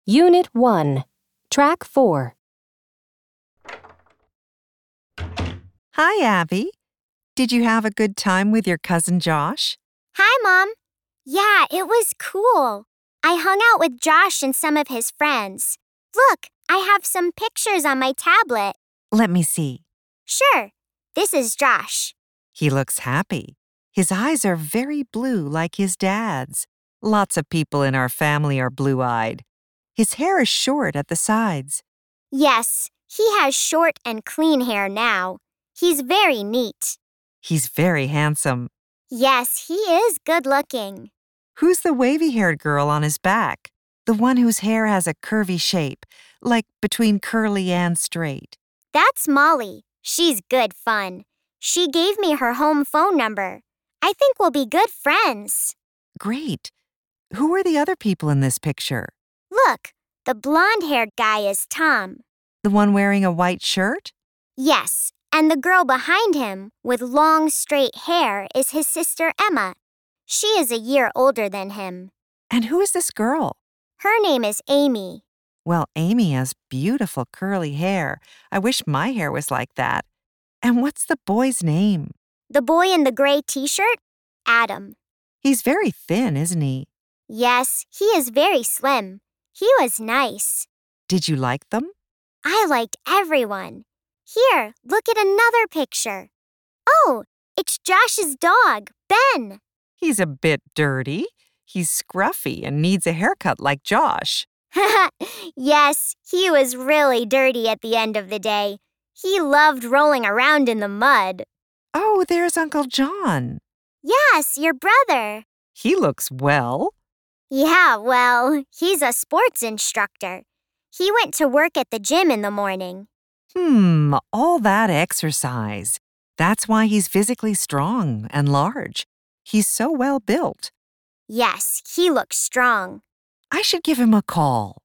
Unit 1, Track 4. Hi, Abby. Did you have a good time with your cousin Josh? Hi, Mom. Yeah, it was cool. I hung out with Josh and some of his friends. Look, I have some pictures on my tablet. Let me see. Sure. This is Josh. He looks happy. His eyes are very blue like his dad's. Lots of people in our family are blue-eyed. His hair is short at the sides. Yes, he has short and clean hair now. He's very neat. He's very handsome. Yes, he is good-looking. Who's the wavy-haired girl on his back? The one whose hair has a curvy shape, like between curly and straight. That's Molly. She's good fun. She gave me her home phone number. I think we'll be good friends. Great. Who are the other people in this picture? Look, the blonde-haired guy is Tom. The one wearing a white shirt? Yes, and the girl behind him with long, straight hair is his sister Emma. She is a year older than him. And who is this girl? Her name is Amy. Well, Amy has beautiful curly hair. I wish my hair was like that. And what's the boy's name? The boy in the gray t-shirt? Adam. He's very thin, isn't he? Yes, he is very slim. He was nice. Did you like them? I liked everyone. Here, look at another picture. Oh, it's Josh's dog, Ben. He's a bit dirty. He's scruffy and needs a haircut like Josh. Yes, he was really dirty at the end of the day. He loved rolling around in the mud. Oh, there's Uncle John. Yes, your brother. He looks well. Yeah, well, he's a sports instructor. He went to work at the gym in the morning. All that exercise. That's why he's physically strong and large. He's so well built. Yes, he looks strong. I should give him a call.